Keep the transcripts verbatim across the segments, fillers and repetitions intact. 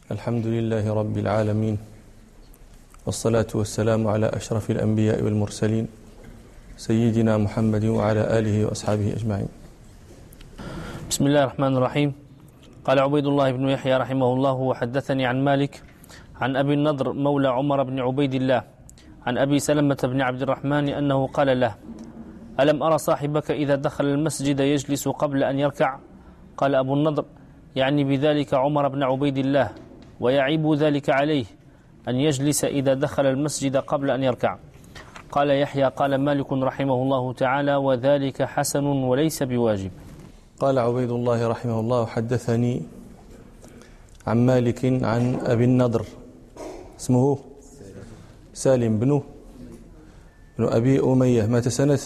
الحمد لله رب العالمين، والصلاة والسلام على أشرف الأنبياء والمرسلين سيدنا محمد وعلى آله وأصحابه أجمعين. بسم الله الرحمن الرحيم. قال عبيد الله بن يحيى رحمه الله: وحدثني عن مالك عن أبي النضر مولى عمر بن عبيد الله عن أبي سلمة بن عبد الرحمن أنه قال له: ألم أرى صاحبك إذا دخل المسجد يجلس قبل أن يركع؟ قال أبو النضر: يعني بذلك عمر بن عبيد الله، ويعيب ذلك عليه أن يجلس إذا دخل المسجد قبل أن يركع. قال يحيى: قال مالك رحمه الله تعالى: وذلك حسن وليس بواجب. قال عبيد الله رحمه الله: حدثني عن مالك عن أبي النضر، اسمه سالم بن بن أبي أمية، مات سنة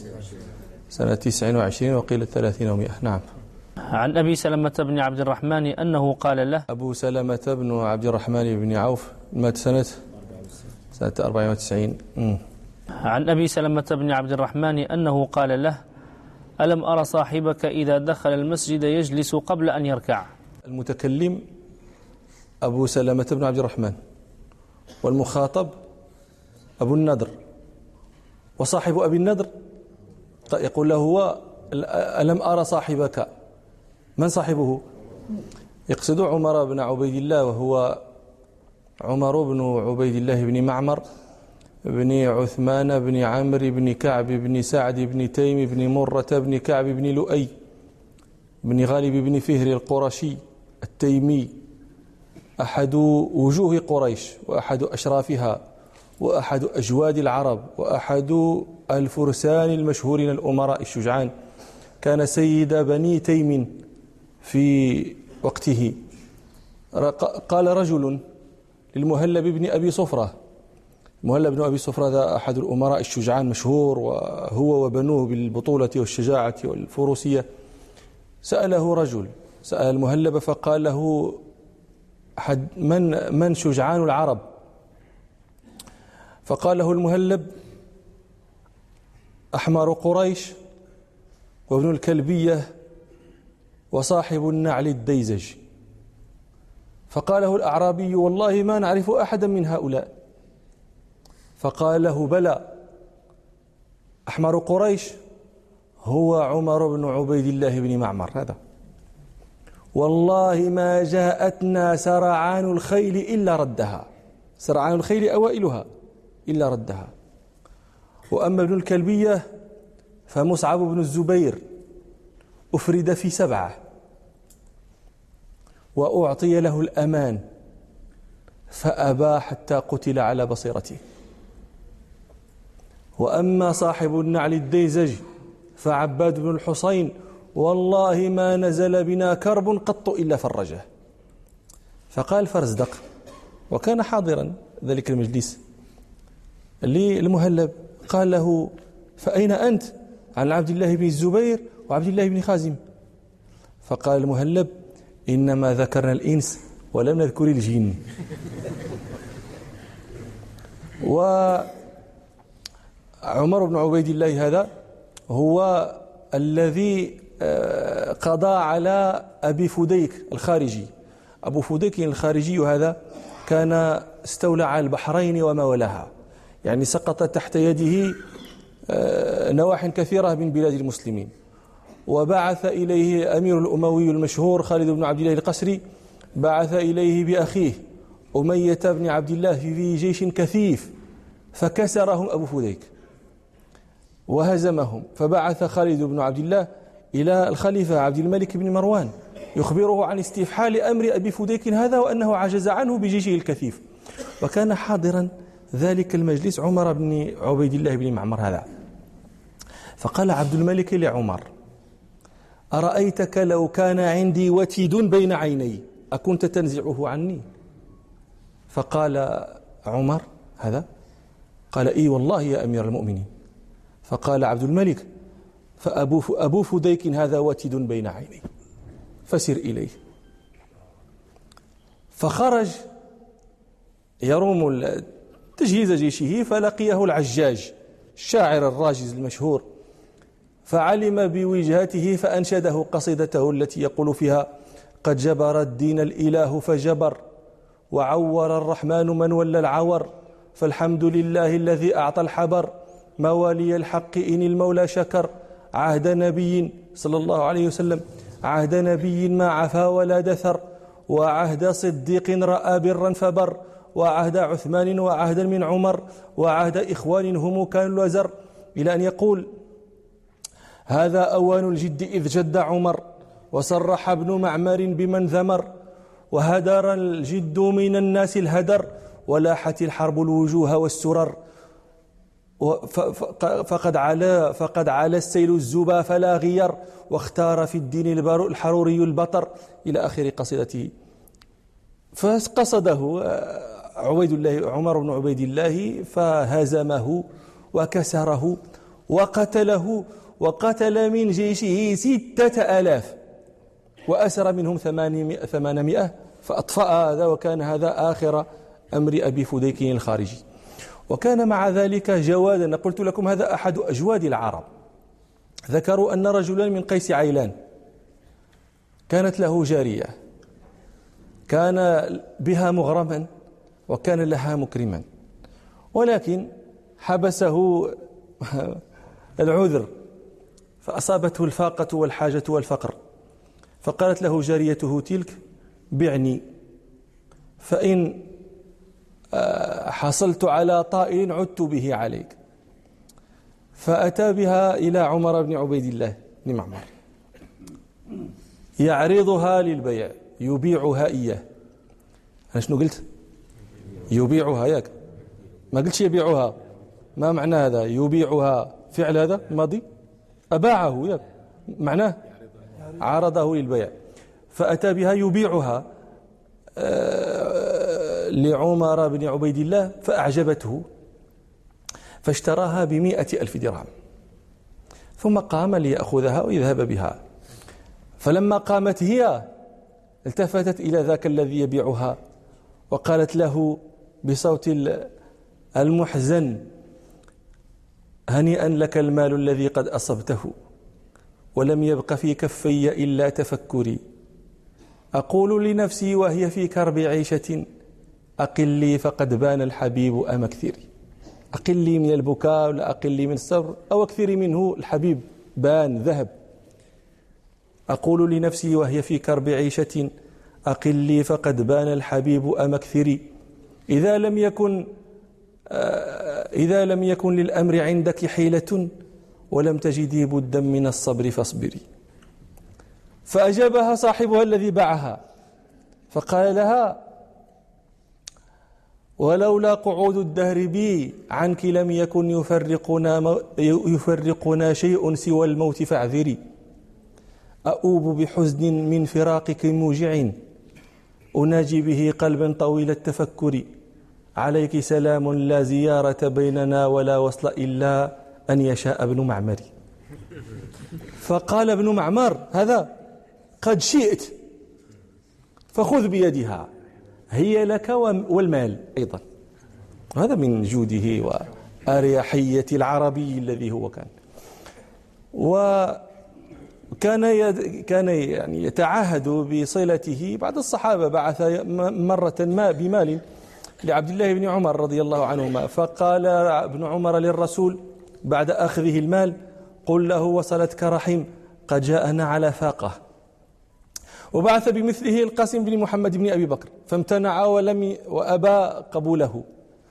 سنة تسع وعشرين وقيل ثلاثين ومئة. نعم. عن أبي سلمة بن عبد الرحمن أنه قال له: أبو سلمة بن عبد الرحمن بن عوف، مات سنة سنة أربعة وتسعين. عن أبي سلمة بن عبد الرحمن أنه قال له: ألم أرى صاحبك إذا دخل المسجد يجلس قبل أن يركع؟ المتكلم أبو سلمة بن عبد الرحمن، والمخاطب أبو النضر، وصاحب أبي النضر يقول له هو: ألم أرى صاحبك. من صاحبه؟ يقصد عمر بن عبيد الله، وهو عمر بن عبيد الله بن معمر بن عثمان بن عمرو بن كعب بن سعد بن تيم بن مرة بن كعب بن لؤي بن غالب بن فهر القرشي التيمي، أحد وجوه قريش وأحد أشرافها وأحد أجواد العرب وأحد الفرسان المشهورين الأمراء الشجعان. كان سيد بني تيم في وقته. قال رجل للمهلب بن أبي صفرة، المهلب بن أبي صفرة هذا أحد الأمراء الشجعان مشهور، وهو وبنوه بالبطولة والشجاعة والفروسية. سأله رجل، سأل المهلب فقال له: حد من من شجعان العرب؟ فقال له المهلب: أحمر قريش، وابن الكلبية، وصاحب النعل الديزج. فقال له الأعرابي: والله ما نعرف أحدا من هؤلاء. فقال له: بلى، أحمر قريش هو عمر بن عبيد الله بن معمر هذا، والله ما جاءتنا سرعان الخيل إلا ردها، سرعان الخيل أوائلها إلا ردها. وأما ابن الكلبية فمصعب بن الزبير، أفرد في سبعة وأعطي له الأمان فأبى حتى قتل على بصيرته. وأما صاحب النعل الديزج فعباد بن الحصين، والله ما نزل بنا كرب قط إلا فرجه. فقال فرزدق، وكان حاضرا ذلك المجلس، للمهلب قال له: فأين أنت؟ عن عبد الله بن الزبير وعبد الله بن خازم. فقال المهلب: إنما ذكرنا الإنس ولم نذكر الجن. وعمر بن عبيد الله هذا هو الذي قضى على أبي فديك الخارجي. أبو فديك الخارجي هذا كان استولى على البحرين وما ولاها، يعني سقط تحت يده نواح كثيرة من بلاد المسلمين. وبعث إليه أمير الأموي المشهور خالد بن عبد الله القسري، بعث إليه بأخيه أمية بن عبد الله في جيش كثيف، فكسرهم أبو فديك وهزمهم. فبعث خالد بن عبد الله إلى الخليفة عبد الملك بن مروان يخبره عن استفحال أمر أبي فديك هذا، وأنه عجز عنه بجيشه الكثيف. وكان حاضرا ذلك المجلس عمر بن عبيد الله بن معمر هذا. فقال عبد الملك لعمر: أرأيتك لو كان عندي وتد بين عيني أكنت تنزعه عني؟ فقال عمر هذا، قال: إي والله يا أمير المؤمنين. فقال عبد الملك: فأبو أبو فديك هذا وتد بين عيني، فسر إليه. فخرج يروم تجهيز جيشه، فلقيه العجاج الشاعر الراجز المشهور، فعلم بوجهته فأنشده قصيدته التي يقول فيها: قد جبر الدين الإله فجبر وعور الرحمن من ولى العور، فالحمد لله الذي أعطى الحبر، موالي الحق إن المولى شكر. عهد نبي صلى الله عليه وسلم، عهد نبي ما عفا ولا دثر، وعهد صديق رأى برا فبر، وعهد عثمان وعهدا من عمر، وعهد إخوان هم كانوا الوزر، إلى أن يقول: هذا أوان الجد إذ جد عمر، وصرح ابن معمر بمن ذمر، وهدر الجد من الناس الهدر، ولاحت الحرب الوجوه والسرر، فقد علا فقد علا السيل الزبا فلا غير، واختار في الدين الحروري البطر، إلى آخر قصيدته. فقصده عبيد الله عمر بن عبيد الله فهزمه وكسره وقتله، وقتل من جيشه ستة آلاف، وأسر منهم ثمانمائة، فأطفأ هذا، وكان هذا آخر أمر أبي فديك الخارجي. وكان مع ذلك جوادا. قلت لكم هذا أحد أجواد العرب. ذكروا أن رجلا من قيس عيلان كانت له جارية، كان بها مغرما وكان لها مكرما، ولكن حبسه العذر، فأصابته الفاقة والحاجة والفقر، فقالت له جاريته تلك: بعني، فإن حصلت على طائل عدت به عليك. فأتى بها إلى عمر بن عبيد الله بن معمر يعرضها للبيع، يبيعها إياه. أنا شنو قلت؟ يبيعها، ياك ما قلتش يبيعها. ما معنى هذا؟ يبيعها فعل هذا ماضي، أباعه، ياك معناه عرضه للبيع. فأتى بها يبيعها لعمر بن عبيد الله، فأعجبته فاشتراها بمئة ألف درهم، ثم قام ليأخذها ويذهب بها. فلما قامت هي التفتت إلى ذاك الذي يبيعها وقالت له بصوت المحزن: هنيئا لك المال الذي قد أصبته، ولم يبق في كفي إلا تفكري، أقول لنفسي وهي في كرب عيشة، أقلي فقد بان الحبيب أم أكثري. أقلي من البكاء ولا أقلي من الصبر، أو أكثري منه الحبيب بان ذهب. أقول لنفسي وهي في كرب عيشة، أقلي فقد بان الحبيب أم أكثري. إذا لم يكن إذا لم يكن للأمر عندك حيلة، ولم تجدي بدا من الصبر فاصبري. فأجابها صاحبها الذي باعها فقال لها: ولولا قعود الدهر بي عنك لم يكن يفرقنا, يفرقنا شيء سوى الموت فاعذري. أؤوب بحزن من فراقك موجع، أناجي به قلبا طويل التفكر. عليك سلام لا زيارة بيننا ولا وصل إلا أن يشاء ابن معمر. فقال ابن معمر: هذا قد شئت فخذ بيدها، هي لك والمال أيضا. هذا من جوده وأريحية العربي الذي هو كان. وكان كان يعني يتعهد بصلته. بعض الصحابة بعث مرة ما بمال لعبد الله بن عمر رضي الله عنهما، فقال ابن عمر للرسول بعد أخذه المال: قل له وصلتك رحم، قد جاءنا على فاقة. وبعث بمثله القاسم بن محمد بن أبي بكر، فامتنع ولم وأبى قبوله.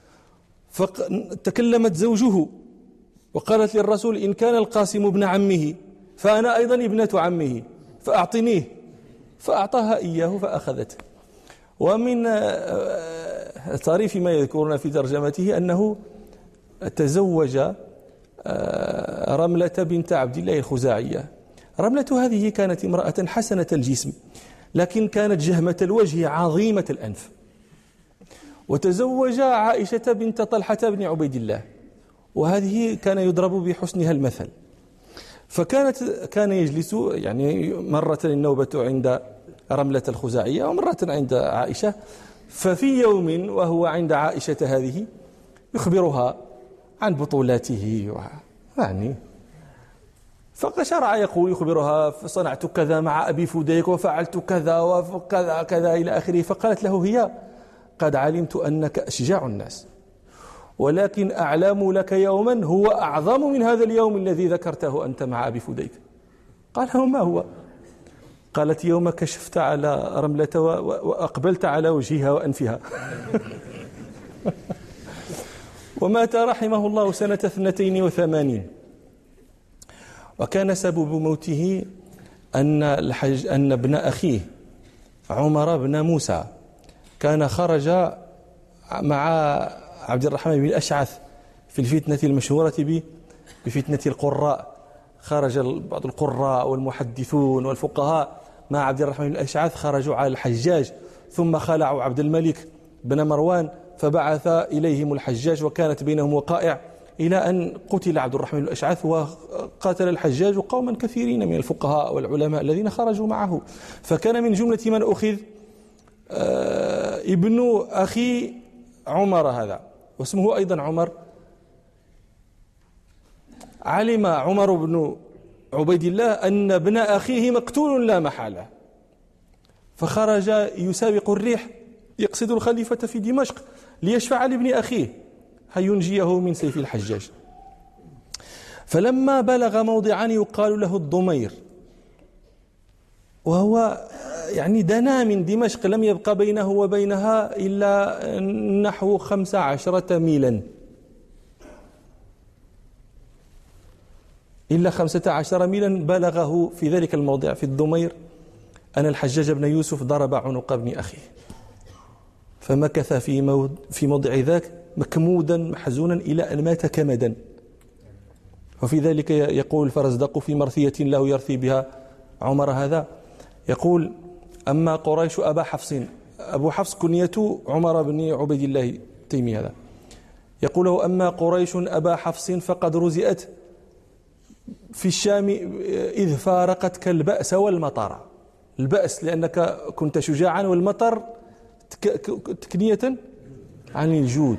فتكلمت زوجه وقالت للرسول: إن كان القاسم ابن عمه فأنا أيضا ابنة عمه، فأعطنيه. فأعطاها إياه فأخذته. ومن طريف ما يذكرنا في ترجمته أنه تزوج رملة بنت عبد الله الخزاعية. رملة هذه كانت امرأة حسنة الجسم، لكن كانت جهمة الوجه عظيمة الأنف. وتزوج عائشة بنت طلحة بن عبيد الله، وهذه كان يضرب بحسنها المثل. فكانت كان يجلس يعني مرة النوبة عند رملة الخزاعية ومرة عند عائشة. ففي يوم وهو عند عائشة هذه يخبرها عن بطولاته يعني، فشرع يقول يخبرها: صنعت كذا مع أبي فديك وفعلت كذا وكذا كذا إلى آخره. فقالت له هي: قد علمت أنك أشجع الناس، ولكن أعلم لك يوما هو أعظم من هذا اليوم الذي ذكرته أنت مع أبي فديك. قال وما هو؟ قالت يوم كشفت على رملة وأقبلت على وجهها وأنفها. ومات رحمه الله سنة اثنتين وثمانين، وكان سبب موته أن, الحج أن ابن أخيه عمر بن موسى كان خرج مع عبد الرحمن بن الأشعث في الفتنة المشهورة بفتنة القراء. خرج بعض القراء والمحدثون والفقهاء مع عبد الرحمن بن الأشعث، خرجوا على الحجاج ثم خلعوا عبد الملك بن مروان فبعث إليهم الحجاج، وكانت بينهم وقائع إلى أن قتل عبد الرحمن بن الأشعث، وقاتل الحجاج قوما كثيرين من الفقهاء والعلماء الذين خرجوا معه. فكان من جملة من أخذ ابن أخي عمر هذا، واسمه أيضا عمر. علم عمر بن عبيد الله أن ابن أخيه مقتول لا محالة، فخرج يسابق الريح يقصد الخليفة في دمشق ليشفع لابن أخيه هينجيه من سيف الحجاج. فلما بلغ موضعا يقال له الضمير، وهو يعني دنا من دمشق، لم يبقى بينه وبينها إلا نحو خمس عشرة ميلا، إلا خمسة عشر ميلا بلغه في ذلك الموضع في الضمير أن الحجاج بن يوسف ضرب عنق ابن أخيه، فمكث في في موضع ذاك مكمودا محزونا إلى أن مات كمدا. وفي ذلك يقول الفرزدق في مرثية له يرثي بها عمر هذا، يقول أما قريش أبا حفص، أبو حفص كنية عمر بن عبيد الله التيمي هذا، يقول له أما قريش أبا حفص فقد رزئت في الشام إذ فارقتك البأس والمطر. البأس لأنك كنت شجاعا، والمطر تكنية عن الجود.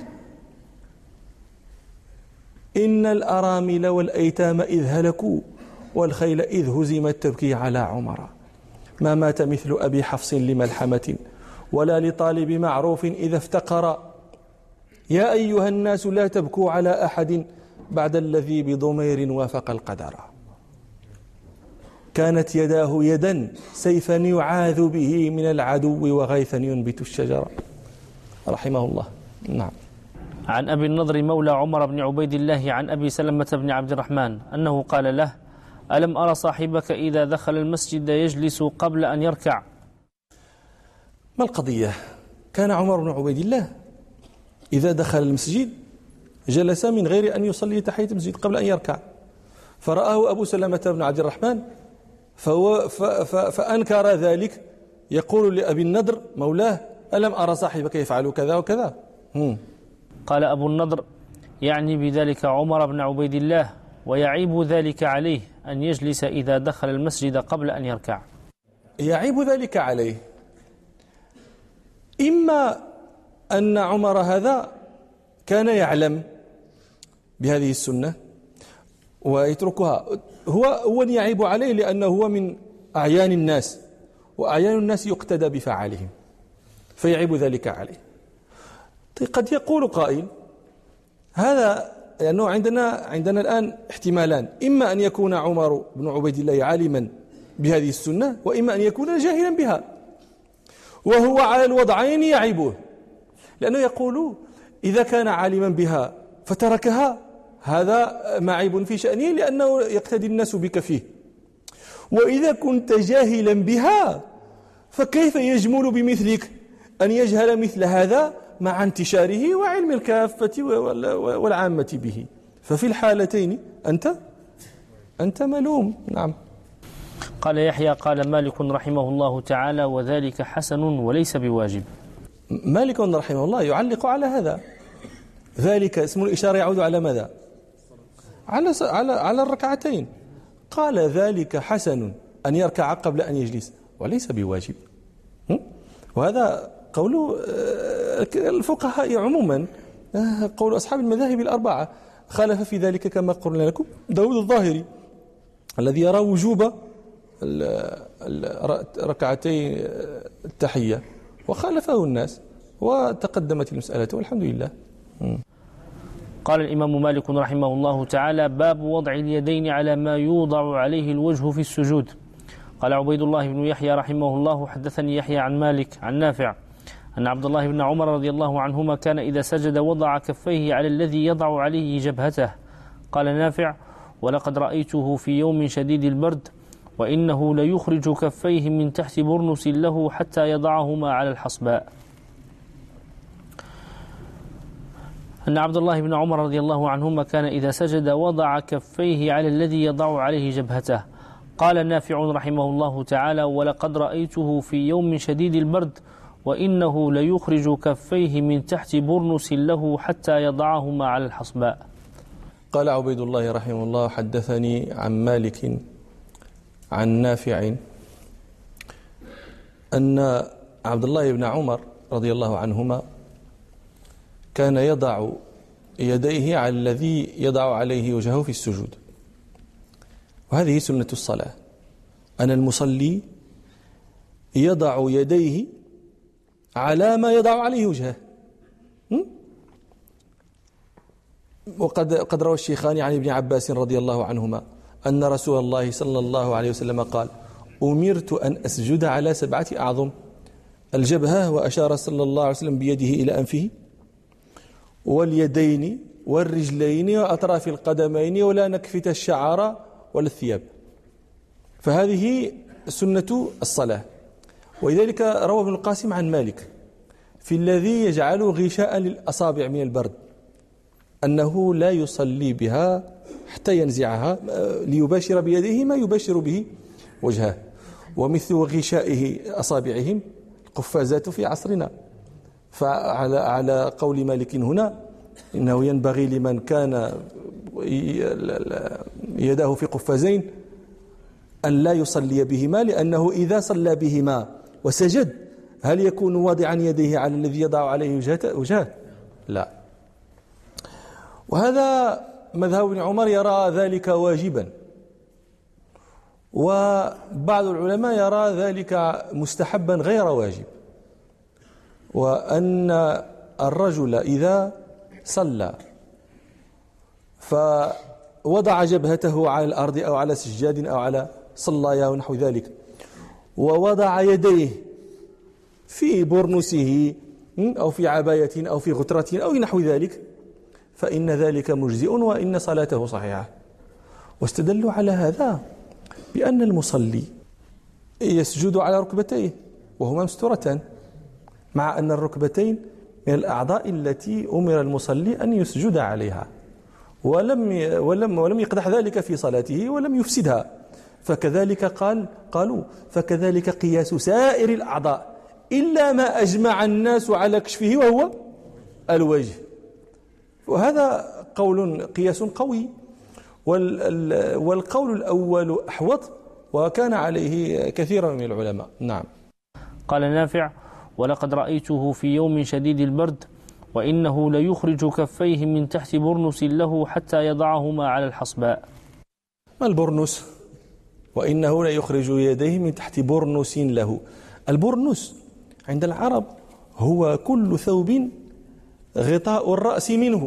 إن الأرامل والأيتام إذ هلكوا والخيل إذ هزمت تبكي على عمر. ما مات مثل أبي حفص لملحمة ولا لطالب معروف إذا افتقر. يا أيها الناس لا تبكوا على أحد بعد الذي بضمير وافق القدر. كانت يداه يدا سيفا يعاذ به من العدو وغيثا ينبت الشجر. رحمه الله. نعم. عن أبي النضر مولى عمر بن عبيد الله عن أبي سلمة بن عبد الرحمن أنه قال له: ألم أرى صاحبك إذا دخل المسجد يجلس قبل أن يركع؟ ما القضية؟ كان عمر بن عبيد الله إذا دخل المسجد جلس من غير أن يصلي تحية المسجد قبل أن يركع، فرآه أبو سلمة بن عبد الرحمن فهو فأنكر ذلك، يقول لأبي النضر مولاه: ألم أرى صاحبك يفعل كذا وكذا؟ هم. قال أبو النضر: يعني بذلك عمر بن عبيد الله، ويعيب ذلك عليه أن يجلس إذا دخل المسجد قبل أن يركع. يعيب ذلك عليه، إما أن عمر هذا كان يعلم بهذه السنة ويتركها، هو هو يعيب عليه لأنه هو من أعيان الناس، وأعيان الناس يقتدى بفعالهم، فيعيب ذلك عليه. قد يقول قائل هذا لأنه عندنا عندنا الآن احتمالان: إما أن يكون عمر بن عبيد الله عالما بهذه السنة، وإما أن يكون جاهلا بها، وهو على الوضعين يعيبه، لأنه يقول إذا كان عالما بها فتركها هذا معيب في شأنه لأنه يقتدي الناس بك فيه، وإذا كنت جاهلا بها فكيف يجمل بمثلك أن يجهل مثل هذا مع انتشاره وعلم الكافة والعامة به، ففي الحالتين أنت أنت ملوم. نعم. قال يحيى: قال مالك رحمه الله تعالى: وذلك حسن وليس بواجب. مالك رحمه الله يعلق على هذا، ذلك اسم الإشارة يعود على ماذا؟ على على على الركعتين. قال ذلك حسن أن يركع قبل أن يجلس وليس بواجب، وهذا قول الفقهاء عموما، قول أصحاب المذاهب الأربعة. خالف في ذلك كما قلنا لكم داود الظاهري الذي يرى وجوب ركعتي التحية، وخالفه الناس وتقدمت المسألة والحمد لله. قال الإمام مالك رحمه الله تعالى: باب وضع اليدين على ما يوضع عليه الوجه في السجود. قال عبيد الله بن يحيى رحمه الله: حدثني يحيى عن مالك عن نافع أن عبد الله بن عمر رضي الله عنهما كان إذا سجد وضع كفيه على الذي يضع عليه جبهته. قال نافع: ولقد رأيته في يوم شديد البرد وإنه ليخرج كفيه من تحت برنس له حتى يضعهما على الحصباء. أن عبد الله بن عمر رضي الله عنهما كان إذا سجد وضع كفيه على الذي يضع عليه جبهته. قال نافع رحمه الله تعالى: ولقد رأيته في يوم شديد البرد وإنه ليخرج كفيه من تحت برنس له حتى يضعهما على الحصباء. قال عبيد الله رحمه الله: حدثني عن مالك عن نافع أن عبد الله بن عمر رضي الله عنهما كان يضع يديه على الذي يضع عليه وجهه في السجود. وهذه سنة الصلاة، أن المصلي يضع يديه على ما يضع عليه وجهه. وقد قد روى الشيخان عن ابن عباس رضي الله عنهما أن رسول الله صلى الله عليه وسلم قال: أمرت أن أسجد على سبعة أعظم: الجبهة، وأشار صلى الله عليه وسلم بيده إلى أنفه، واليدين والرجلين وأطراف القدمين، ولا نكفت الشعر ولا الثياب. فهذه سنة الصلاة. ولذلك روى ابن القاسم عن مالك في الذي يجعل غشاء للأصابع من البرد أنه لا يصلي بها حتى ينزعها ليباشر بيده ما يباشر به وجهه. ومثل غشائه أصابعهم القفازات في عصرنا. فعلى على قول مالك هنا إنه ينبغي لمن كان يداه في قفازين أن لا يصلي بهما، لأنه إذا صلى بهما وسجد هل يكون واضعا يديه على الذي يضع عليه وجهه؟ لا. وهذا مذهب ابن عمر يرى ذلك واجبا، وبعض العلماء يرى ذلك مستحبا غير واجب. وأن الرجل إذا صلى فوضع جبهته على الأرض أو على سجاد أو على صلايا ونحو ذلك، ووضع يديه في برنسه أو في عباية أو في غترة أو نحو ذلك، فإن ذلك مجزئ وإن صلاته صحيحة. واستدلوا على هذا بأن المصلي يسجد على ركبتيه وهما مستورتان، مع أن الركبتين من الأعضاء التي أمر المصلي أن يسجد عليها، ولم ولم ولم يقدح ذلك في صلاته ولم يفسدها. فكذلك قال قالوا فكذلك قياس سائر الأعضاء إلا ما أجمع الناس على كشفه وهو الوجه. وهذا قول قياس قوي، والقول الأول أحوط، وكان عليه كثير من العلماء. نعم. قال نافع: ولقد رأيته في يوم شديد البرد وإنه ليخرج كفيه من تحت برنس له حتى يضعهما على الحصباء. ما البرنس؟ وإنه ليخرج يديه من تحت برنس له. البرنس عند العرب هو كل ثوب غطاء الرأس منه.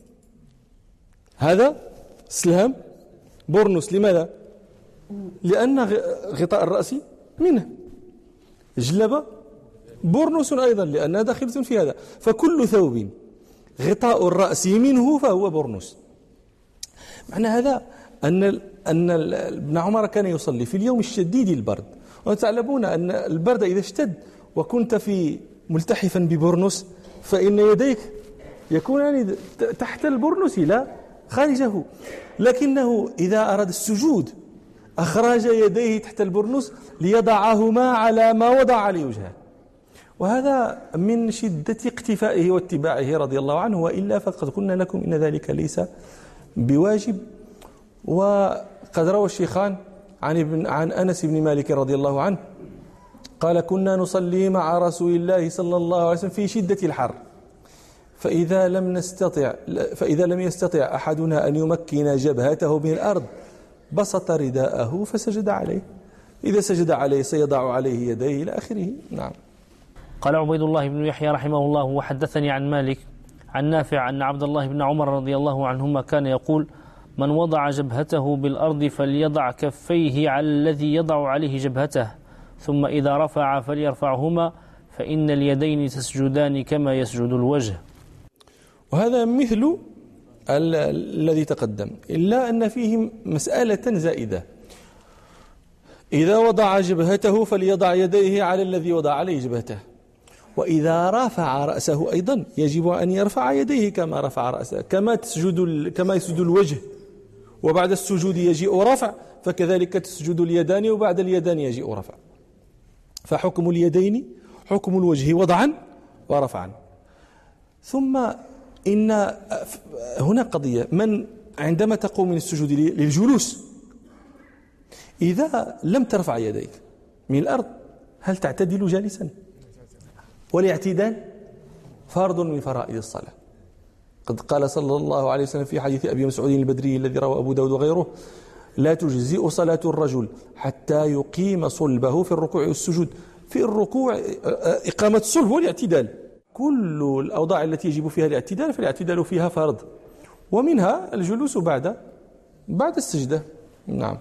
هذا سلام برنس. لماذا؟ لأن غطاء الرأس منه. جلبة برنس أيضا لأنها داخلة في هذا. فكل ثوب غطاء الرأس منه فهو برنس. معنى هذا أن أن ابن عمر كان يصلي في اليوم الشديد البرد، وتعلمون أن البرد إذا اشتد وكنت في ملتحفا ببرنس فإن يديك يكونان تحت البرنس لا خارجه، لكنه إذا أراد السجود أخرج يديه تحت البرنس ليضعهما على ما وضع عليه وجهه. وهذا من شدة اقتفائه واتباعه رضي الله عنه، وإلا فقد قلنا لكم إن ذلك ليس بواجب. وقد روى الشيخان عن ابن عن أنس بن مالك رضي الله عنه قال: كنا نصلي مع رسول الله صلى الله عليه وسلم في شدة الحر، فإذا لم نستطع فإذا لم يستطع أحدنا أن يمكن جبهته من الأرض بسط رداءه فسجد عليه، إذا سجد عليه سيضع عليه يديه إلى آخره. نعم. قال عبيد الله بن يحيى رحمه الله وحدثني عن مالك عن نافع أن عبد الله بن عمر رضي الله عنهما كان يقول من وضع جبهته بالأرض فليضع كفيه على الذي يضع عليه جبهته ثم إذا رفع فليرفعهما فإن اليدين تسجدان كما يسجد الوجه. وهذا مثل الذي تقدم، إلا أن فيه مسألة زائدة. إذا وضع جبهته فليضع يديه على الذي وضع عليه جبهته، وإذا رفع رأسه أيضا يجب أن يرفع يديه كما رفع رأسه، كما تسجد كما يسجد الوجه وبعد السجود يجيء رفع، فكذلك تسجد اليدان وبعد اليدان يجيء رفع. فحكم اليدين حكم الوجه وضعا ورفعا. ثم إن هنا قضية، من عندما تقوم من السجود للجلوس إذا لم ترفع يديك من الأرض هل تعتدل جالسا؟ والاعتدال فرض من فرائض الصلاة. قد قال صلى الله عليه وسلم في حديث أبي مسعود البدري الذي رواه أبو داود وغيره: لا تجزئ صلاة الرجل حتى يقيم صلبه في الركوع والسجود. في الركوع إقامة الصلب والاعتدال، كل الأوضاع التي يجب فيها الاعتدال فالاعتدال فيها فرض، ومنها الجلوس بعد بعد السجدة. نعم.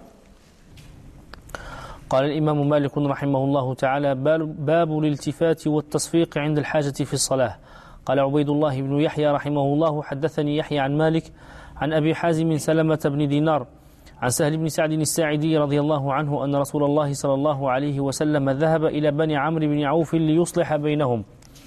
قال الإمام مالك رحمه الله تعالى: باب الالتفات والتصفيق عند الحاجة في الصلاة. قال عبيد الله بن يحيى رحمه الله حدثني يحيى عن مالك عن أبي حازم سلمة بن دينار عن سهل بن سعد الساعدي رضي الله عنه أن رسول الله صلى الله عليه وسلم ذهب إلى بني عمرو بن عوف ليصلح بينهم،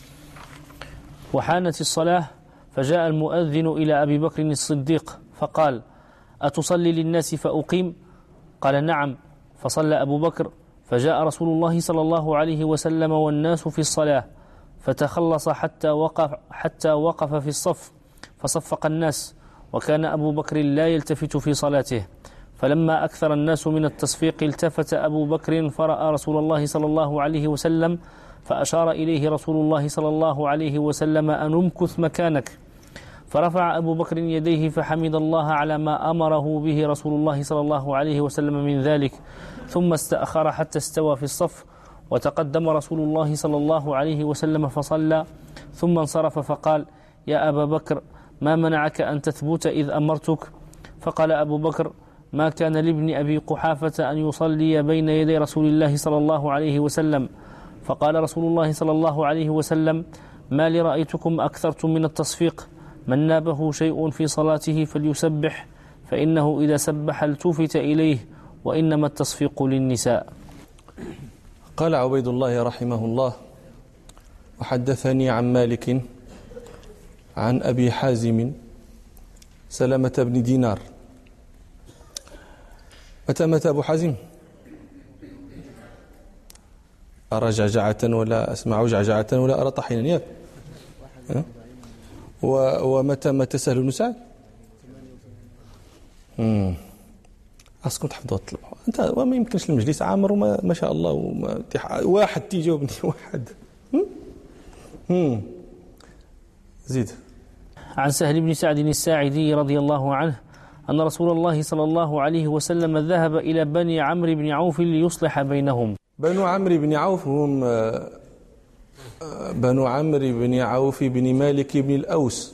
وحانت الصلاة فجاء المؤذن إلى أبي بكر الصديق فقال: أتصلي للناس فأقيم؟ قال: نعم. فصلى أبو بكر، فجاء رسول الله صلى الله عليه وسلم والناس في الصلاة، فتخلص حتى وقف, حتى وقف في الصف فصفق الناس، وكان أبو بكر لا يلتفت في صلاته. فلما أكثر الناس من التصفيق التفت أبو بكر فرأى رسول الله صلى الله عليه وسلم، فأشار إليه رسول الله صلى الله عليه وسلم أن امكث مكانك. فرفع أبو بكر يديه فحمد الله على ما أمره به رسول الله صلى الله عليه وسلم من ذلك، ثم استأخر حتى استوى في الصف، وتقدم رسول الله صلى الله عليه وسلم فصلى، ثم انصرف فقال: يا أبا بكر، ما منعك أن تثبت إذ أمرتك؟ فقال أبو بكر: ما كان لابن أبي قحافة أن يصلي بين يدي رسول الله صلى الله عليه وسلم. فقال رسول الله صلى الله عليه وسلم: ما لرأيتكم أكثرتم من التصفيق؟ من نابه شيء في صلاته فليسبح، فإنه إذا سبح التفت إليه، وإنما التصفيق للنساء. قال عبيد الله رحمه الله: وحدثني عن مالك عن أبي حازم سلمة بن دينار. متى متى أبو حازم؟ أرى جعجعة ولا أسمع جعجعة ولا أرى طحينا، ياك؟ ومتى متى سهل بن سعد؟ امم أسكن تحفظوا الطلبة أنت، وما يمكنش المجلس عامر وما ما شاء الله، وما واحد تيجاوبني واحد. امم زيد. عن سهل بن سعد الساعدي رضي الله عنه أن رسول الله صلى الله عليه وسلم ذهب إلى بني عمرو بن عوف ليصلح بينهم. بنو عمرو بن عوف هم بنو عمرو بن عوف بن مالك بن الأوس،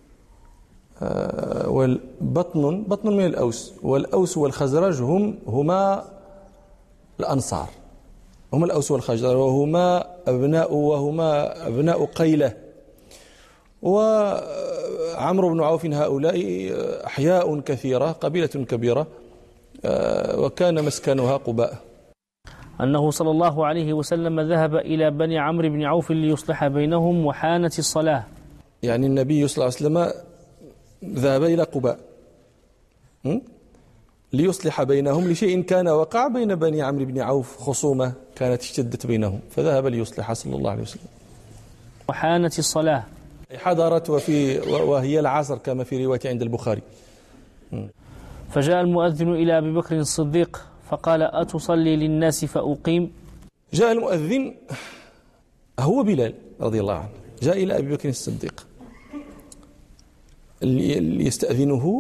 والبطن بطن من الأوس، والأوس والخزرج هم هما الأنصار، هما الأوس والخزرج، وهما أبناء وهما أبناء قيلة. وعمرو بن عوف هؤلاء أحياء كثيرة، قبيلة كبيرة، وكان مسكنها قباء. أنه صلى الله عليه وسلم ذهب إلى بني عمرو بن عوف ليصلح بينهم، وحانت الصلاة. يعني النبي صلى الله عليه وسلم ذهب إلى قباء ليصلح بينهم لشيء كان وقع بين بني عمرو بن عوف، خصومة كانت اشتدت بينهم، فذهب ليصلح صلى الله عليه وسلم. وحانت الصلاة، حضرت وفي وهي العصر كما في رواية عند البخاري. فجاء المؤذن إلى أبي بكر الصديق فقال: أتصلي للناس فأقيم؟ جاء المؤذن هو بلال رضي الله عنه، جاء إلى أبي بكر الصديق ليستأذنه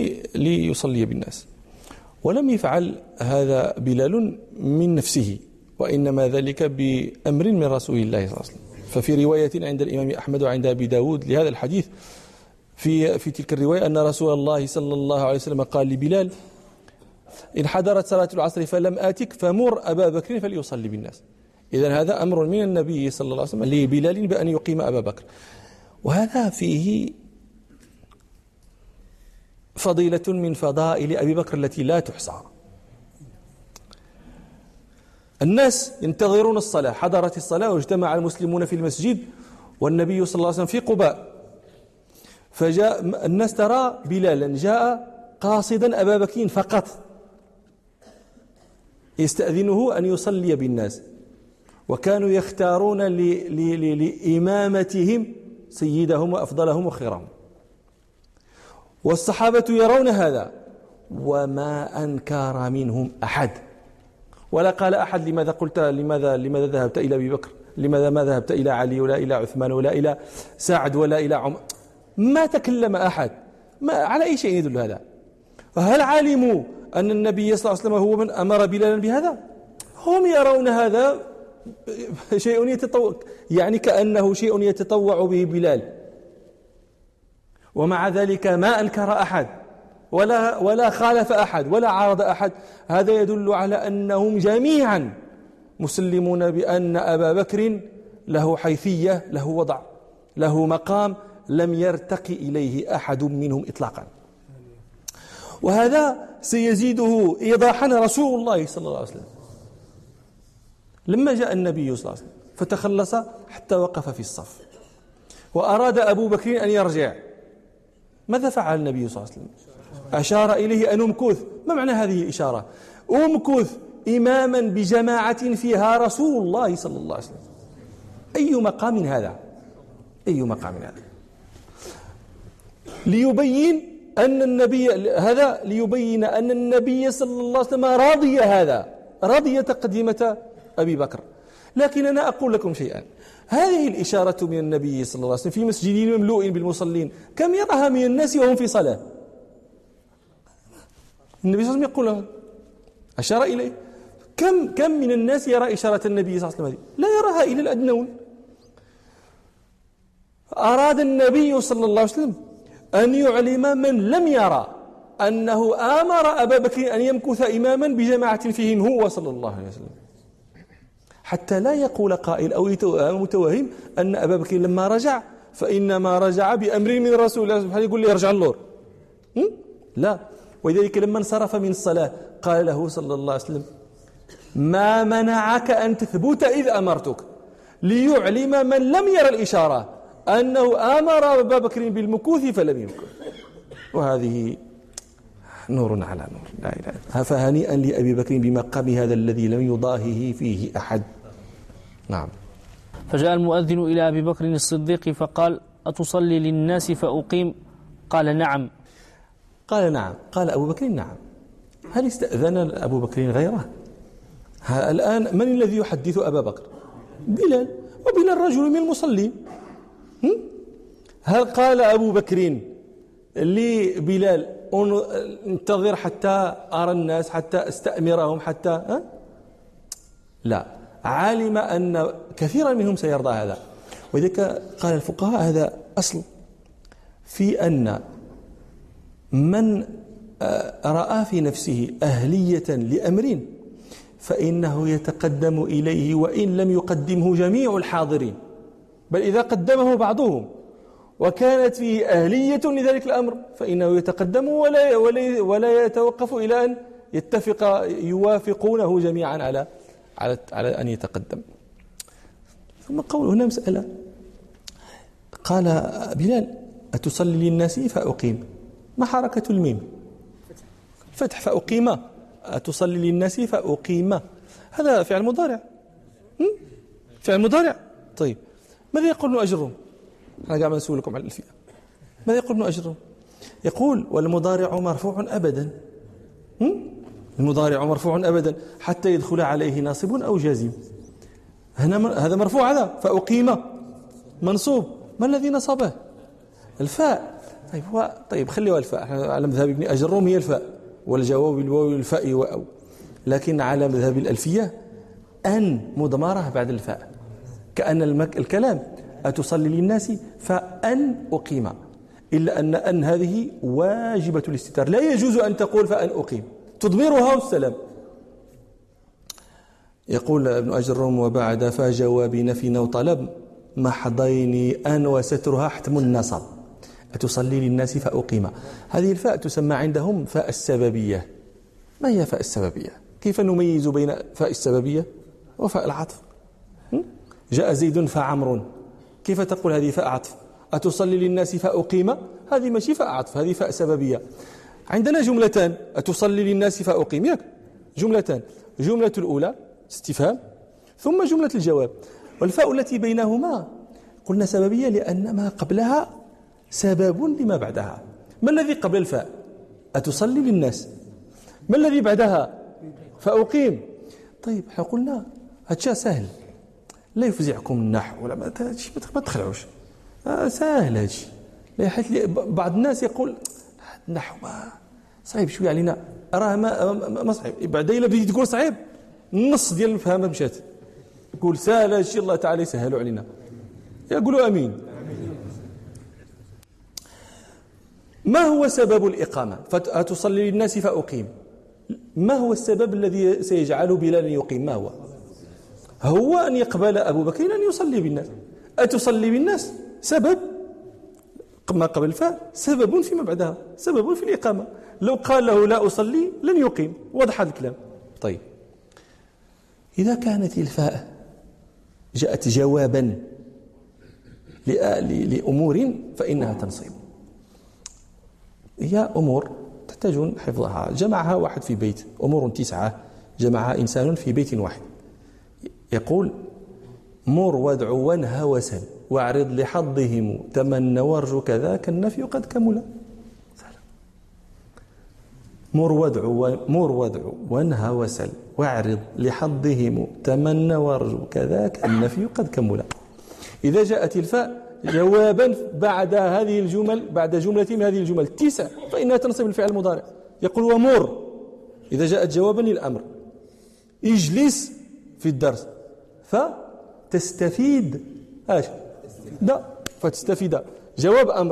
ليصلي بالناس، ولم يفعل هذا بلال من نفسه، وإنما ذلك بأمر من رسول الله صلى الله عليه وسلم. ففي رواية عند الإمام أحمد وعند أبي داود لهذا الحديث في في تلك الرواية أن رسول الله صلى الله عليه وسلم قال لبلال: إن حضرت صلاة العصر فلم آتك فمر أبا بكر فليصلي بالناس. إذن هذا أمر من النبي صلى الله عليه وسلم لبلال بأن يقيم أبا بكر. وهذا فيه فضيلة من فضائل أبي بكر التي لا تحصى. الناس ينتظرون الصلاة، حضرت الصلاة واجتمع المسلمون في المسجد والنبي صلى الله عليه وسلم في قباء، فجاء الناس ترى بلالا جاء قاصدا أبا بكر فقط يستأذنه أن يصلي بالناس، وكانوا يختارون لإمامتهم سيدهم وأفضلهم وخيرهم، والصحابة يرون هذا وما أنكر منهم أحد، ولا قال أحد لماذا قلت لماذا لماذا ذهبت إلى أبي بكر، لماذا ما ذهبت إلى علي ولا إلى عثمان ولا إلى سعد ولا إلى عمر، ما تكلم أحد. ما على أي شيء يدل هذا؟ هل علموا أن النبي صلى الله عليه وسلم هو من أمر بلالا بهذا؟ هم يرون هذا شيء يتطوع، يعني كأنه شيء يتطوع به بلال، ومع ذلك ما أنكر أحد ولا ولا خالف أحد ولا عارض أحد. هذا يدل على أنهم جميعا مسلمون بأن أبا بكر له حيثية، له وضع، له مقام لم يرتقي إليه أحد منهم إطلاقا. وهذا سيزيده إيضاحا رسول الله صلى الله عليه وسلم لما جاء النبي صلى الله عليه وسلم فتخلص حتى وقف في الصف، وأراد أبو بكر أن يرجع، ماذا فعل النبي صلى الله عليه وسلم؟ أشار إليه أن أمكث. ما معنى هذه الإشارة؟ أمكث إماما بجماعة فيها رسول الله صلى الله عليه وسلم. أي مقام هذا؟ أي مقام هذا؟ ليبين أن النبي هذا ليبين أن النبي صلى الله عليه وسلم راضي هذا، راضي تقديمة أبي بكر. لكن أنا أقول لكم شيئا، هذه الإشارة من النبي صلى الله عليه وسلم في مسجد مملوء بالمصلين كم يراها من الناس وهم في صلاة؟ النبي صلى الله عليه وسلم يقول أشار إليه، كم كم من الناس يرى إشارة النبي صلى الله عليه وسلم؟ لا يراها إلى الأدنون. أراد النبي صلى الله عليه وسلم أن يعلم من لم يرى أنه آمر أبا بكر أن يمكث إماما بجماعة فيهم هو صلى الله عليه وسلم، حتى لا يقول قائل أو متوهم أن أبا بكر لما رجع فإنما رجع بأمر من رسول الله سبحانه، يقول لي يرجع اللور. لا، ولذلك لما انصرف من الصلاة قال له صلى الله عليه وسلم: ما منعك أن تثبت إذ أمرتك، ليعلم من لم يرى الإشارة أنه آمر أبا بكر بالمكوث فلم يمكث. وهذه نور على نور، لا إله إلا الله. فهنيئا لأبي بكر بمقام هذا الذي لم يضاهه فيه أحد. نعم. فجاء المؤذن إلى أبي بكر الصديق فقال: أتصلي للناس فأقيم؟ قال: نعم. قال: نعم. قال أبو بكر: نعم. هل استأذن أبو بكر غيره؟ الآن من الذي يحدث أبا بكر؟ بلال، وبلال رجل من المصلين. هل قال أبو بكر لبلال: انتظر حتى أرى الناس، حتى استأمرهم، حتى أه؟ لا، علم أن كثيرا منهم سيرضى هذا. وذلك قال الفقهاء هذا أصل في أن من رأى في نفسه أهلية لأمر فإنه يتقدم إليه وإن لم يقدمه جميع الحاضرين، بل إذا قدمه بعضهم وكانت فيه أهلية لذلك الأمر فإنه يتقدم ولا ولا ولا يتوقف إلى أن يتفق يوافقونه جميعا على على على أن يتقدم. ثم قول هنا مسألة، قال بلال: أتصلي للناس فأقيم؟ ما حركة الميم؟ فتح، فأقيم. أتصلي للناس فأقيم، هذا فعل مضارع. فعل مضارع. طيب ماذا يقول ابن أجرم؟ أنا قاعد أسألكم على الألفية. ماذا يقول ابن أجرم؟ يقول: والمضارع مرفوع أبدا. المضارع مرفوع أبدا حتى يدخل عليه ناصب أو جازم. هنا هذا مرفوع، هذا فأقيم منصوب. ما الذي نصبه؟ الفاء. طيب هو طيب خليها الفاء، على مذهب ابن أجرم هي الفاء، والجواب بالواو والفاء وأو، لكن على مذهب الألفية أن مضمرة بعد الفاء، كأن الكلام أتصلي للناس فأن أقيم، إلا أن أن هذه واجبة الاستتار، لا يجوز أن تقول فأن أقيم، تضمرها والسلام. يقول ابن أجرم وبعد فجواب نفي وطلب محضين أن وسترها حتم النصب، أتصلي للناس فأقيم. هذه الفاء تسمى عندهم فاء السببية. ما هي فاء السببية؟ كيف نميز بين فاء السببية وفاء العطف؟ جاء زيد فعمر، كيف تقول هذه فاء عطف؟ أتصلي للناس فأقيم، هذه ماشي فاء عطف، هذه فاء سببية. عندنا جملتان، أتصلي للناس فأقيم، ياك جملتان، جملة الأولى استفهام ثم جملة الجواب، والفاء التي بينهما قلنا سببية لأن ما قبلها سبب لما بعدها. ما الذي قبل الفاء؟ أتصلي للناس. ما الذي بعدها؟ فأقيم. طيب قلنا هذا سهل، لا يفزعكم النحو ولا ما تخلعوش، آه سهل هذا الشيء. بعض الناس يقول النحو ما صعيب شويه علينا، راه ما ما صعيب. بعد الا بديت تقول صعيب النص ديال الفهمه مشات، يقول سهل هذا الشيء الله تعالى يسهلوا علينا. يقولوا امين. ما هو سبب الإقامة؟ فتصلي للناس فأقيم. ما هو السبب الذي سيجعل بلالا يقيم؟ ما هو؟ هو أن يقبل أبو بكر أن يصلي بالناس. أتصلي بالناس سبب، ما قبل الفاء سبب فيما بعدها، سبب في الإقامة. لو قال له لا أصلي لن يقيم. واضح هذا الكلام؟ طيب إذا كانت الفاء جاءت جوابا لأمور فإنها تنصب. هي أمور تحتاجون حفظها، جمعها واحد في بيت، أمور تسعة جمعها إنسان في بيت واحد. يقول مر وادع وانهى وسل واعرض لحظهم تمنى وارجو كذاك النفي قد كمل. مر وادع مر وادع وانهى وسل واعرض لحظهم تمنى وارجو كذاك النفي قد كمل. إذا جاءت الفاء جوابا بعد هذه الجمل، بعد جملة من هذه الجمل التسع، فإنها تنصب الفعل المضارع. يقول ومر إذا جاءت جوابا للأمر، اجلس في الدرس فتستفيد ايش دا فتستفيد جواب أمر.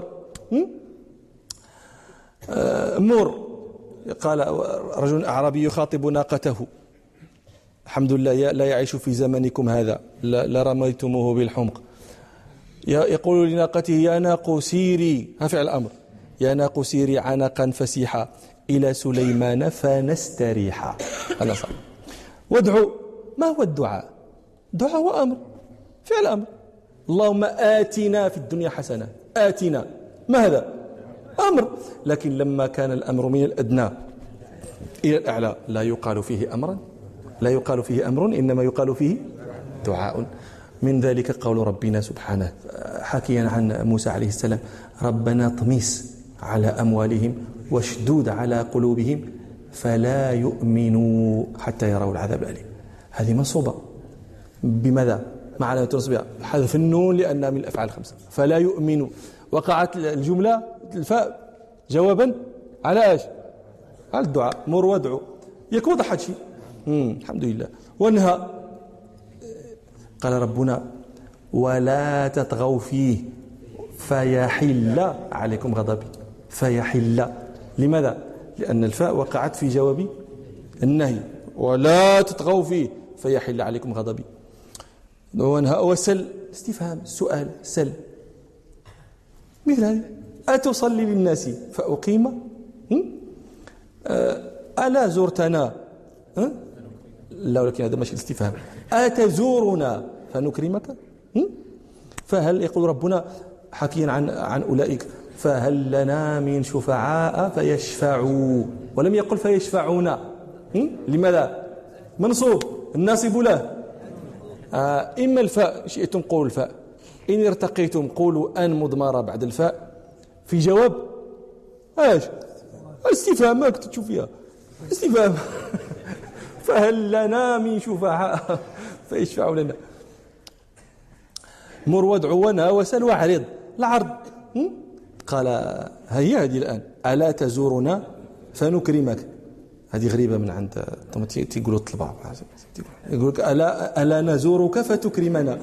آه مر قال رجل أعرابي يخاطب ناقته الحمد لله لا يعيش في زمنكم هذا لرميتموه بالحمق. يقول لناقته يا ناق سيري، ها فعل الأمر، يا ناق سيري عنقا فسيحا إلى سليمان فنستريحا. هذا صح. وادعو، ما هو الدعاء؟ دعاء هو أمر، فعل أمر. اللهم آتنا في الدنيا حسنة، آتنا، ما هذا؟ أمر. لكن لما كان الأمر من الأدنى إلى الأعلى لا يقال فيه أمرا، لا يقال فيه أمر، إنما يقال فيه دعاء. من ذلك قول ربنا سبحانه حكيا عن موسى عليه السلام ربنا طمس على أموالهم واشدود على قلوبهم فلا يؤمنوا حتى يروا العذاب الأليم. هذه منصوبة بماذا؟ مع علامة نصبها حذف النون لأنها من الأفعال الخمسة. فلا يؤمنوا، وقعت الجملة الفاء جوابا على ايش؟ على الدعاء. مر وادعو يك وضح هذا الشيء. الحمد لله. وانهى قال ربنا ولا تطغوا فيه فيحل عليكم غضبي. فيحل لماذا؟ لأن الفاء وقعت في جواب النهي، ولا تطغوا فيه فيحل عليكم غضبي. وانهى وسل استفهام سؤال سل مثل هذه أتصلي للناس فأقيم ألا زرتنا لا، ولكن هذا ماشي الاستفهام. أتزورنا فنكرمك. فهل يقول ربنا حكيا عن عن أولئك فهل لنا من شفعاء فيشفعوا، ولم يقل فيشفعون. لماذا؟ منصوب الناصب له. آه إما الفاء شئتم قولوا الفاء، إن ارتقيتم قولوا أن مضمرة بعد الفاء في جواب ايش؟ استفهام، ما كنت تشوف فيها استفهام. فهل لنا من شفعاء فيشفعوا لنا. مر وادعو وانهى وسل واعرض. العرض قال هيا هذه الآن ألا تزورنا فنكرمك. هذه غريبة من عند تيقولوا الطلبة، يقول لك ألا, ألا نزورك فتكرمنا.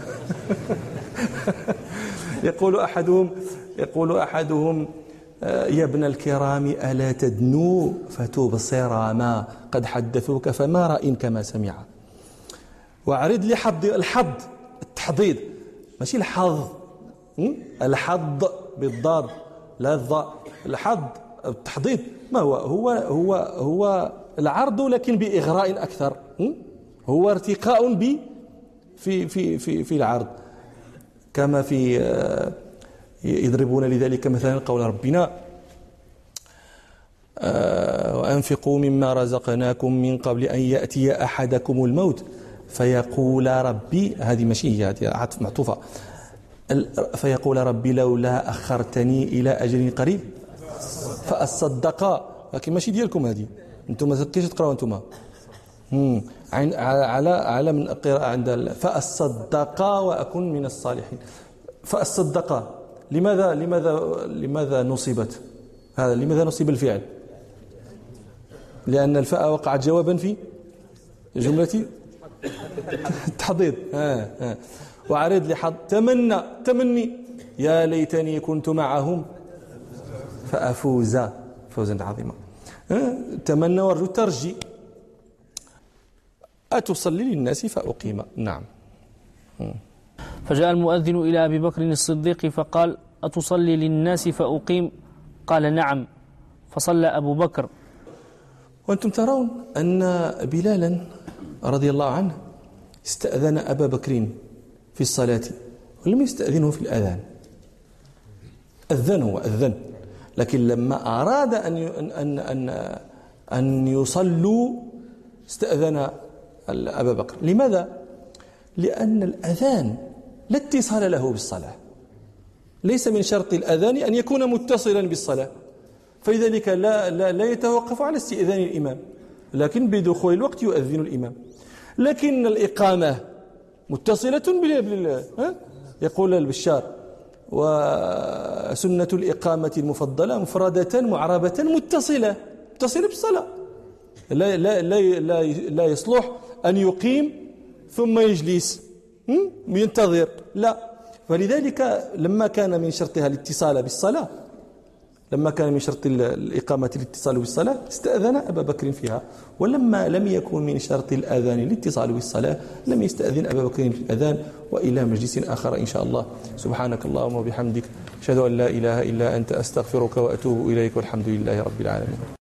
يقول أحدهم يقول أحدهم يا ابن الكرام ألا تدنو فتبصر ما قد حدثوك فما رأين كما سمع. وأعرض لي حظ الحظ التحضيض ماشي الحظ، الحظ بالضاد لا الضاء، الحظ التحضيض ما هو هو هو هو العرض لكن بإغراء أكثر، هو ارتقاء ب في في في في العرض، كما في يضربون لذلك مثلا قول ربنا وأنفقوا مما رزقناكم من قبل أن يأتي أحدكم الموت فيقول ربي، هذه ماشي هي، هذه عطف معطوفة، فيقول ربي لولا أخرتني إلى أجل قريب فأصدق، لكن ماشي ديالكم هذه، انتم ما كيفاش تقراو انتم على على من القراءة عند فأصدق وأكون من الصالحين. فأصدق لماذا لماذا لماذا نصبت هذا؟ لماذا نصب الفعل؟ لأن الفاء وقعت جوابا في جملة التحضيض. ها ها وعرض لحظ تمنى تمني يا ليتني كنت معهم فأفوز فوزا عظيما. تمنى وارجو ترجي. أتصلي للناس فأقيم. نعم. فجاء المؤذن إلى أبي بكر الصديق فقال أتصلي للناس فأقيم؟ قال نعم. فصلى أبو بكر. وأنتم ترون أن بلالا رضي الله عنه استأذن أبا بكر في الصلاة ولم يستأذنه في الأذان. أذنه وأذن، لكن لما أراد أن أن أن أن يصلوا استأذن أبا بكر. لماذا؟ لأن الأذان لا اتصال له بالصلاة، ليس من شرط الأذان أن يكون متصلا بالصلاة، فلذلك لا, لا, لا يتوقف على استئذان الإمام، لكن بدخول الوقت يؤذن الإمام. لكن الإقامة متصلة بال يقول البشار وسنة الإقامة المفضلة مفردة معربة متصلة متصلة بالصلاة، لا, لا, لا, لا, لا يصلح أن يقيم ثم يجلس ينتظر، لا. فلذلك لما كان من شرطها الاتصال بالصلاة لما كان من شرط الإقامة الاتصال بالصلاة استأذن أبا بكر فيها، ولما لم يكن من شرط الأذان الاتصال بالصلاة لم يستأذن أبا بكر في الأذان. وإلى مجلس آخر إن شاء الله. سبحانك اللهم وبحمدك أشهد أن لا إله إلا أنت أستغفرك وأتوب إليك والحمد لله رب العالمين.